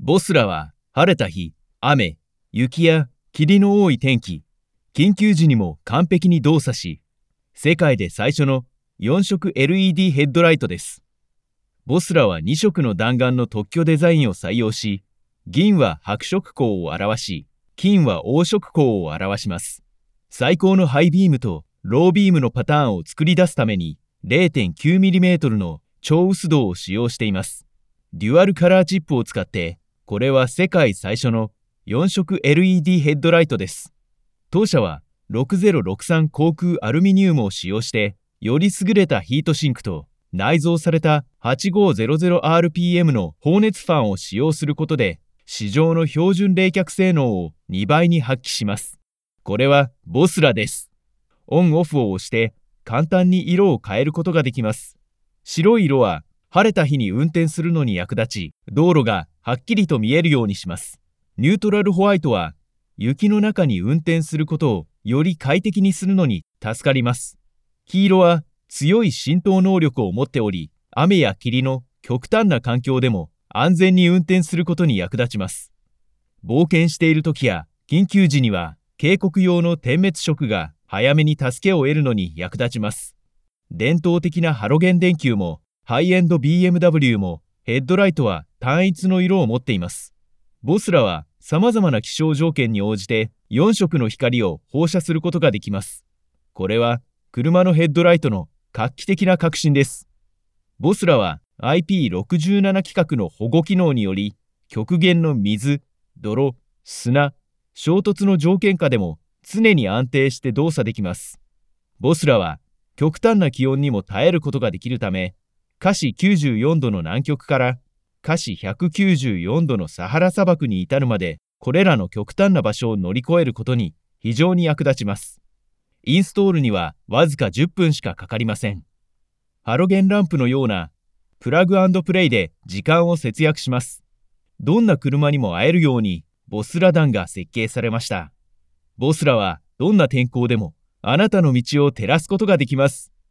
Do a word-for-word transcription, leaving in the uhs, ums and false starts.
ボスらは晴れた日、雨、雪や霧の多い天気、緊急時にも完璧に動作し、世界で最初のよん色 エルイーディー ヘッドライトです。ボスらはに色の弾丸の特許デザインを採用し、銀は白色光を表し、金は黄色光を表します。最高のハイビームとロービームのパターンを作り出すために れいてんきゅうミリメートル の超薄銅を使用しています。デュアルカラーチップを使って、これは世界最初のよん色 エルイーディー ヘッドライトです。当社はろくぜろろくさん航空アルミニウムを使用して、より優れたヒートシンクと内蔵された はちごうぜろぜろアールピーエム の放熱ファンを使用することで、市場の標準冷却性能をにばいに発揮します。これはボスらです。オンオフを押して簡単に色を変えることができます。白い色は晴れた日に運転するのに役立ち、道路がはっきりと見えるようにします。ニュートラルホワイトは、雪の中に運転することをより快適にするのに助かります。黄色は強い浸透能力を持っており、雨や霧の極端な環境でも安全に運転することに役立ちます。冒険している時や緊急時には、警告用の点滅色が早めに助けを得るのに役立ちます。伝統的なハロゲン電球も、ハイエンド ビーエムダブリュー もヘッドライトは単一の色を持っています。ボスらは様々な気象条件に応じてよん色の光を放射することができます。これは車のヘッドライトの画期的な革新です。ボスらは アイピーろくじゅうなな 規格の保護機能により、極限の水、泥、砂、衝突の条件下でも常に安定して動作できます。ボスらは極端な気温にも耐えることができるため、華氏きゅうじゅうよんどの南極から華氏ひゃくきゅうじゅうよんどのサハラ砂漠に至るまで、これらの極端な場所を乗り越えることに非常に役立ちます。インストールにはわずかじゅっぷんしかかかりません。ハロゲンランプのようなプラグ&プレイで時間を節約します。どんな車にも会えるようにボスラ弾が設計されました。ボスラはどんな天候でもあなたの道を照らすことができます。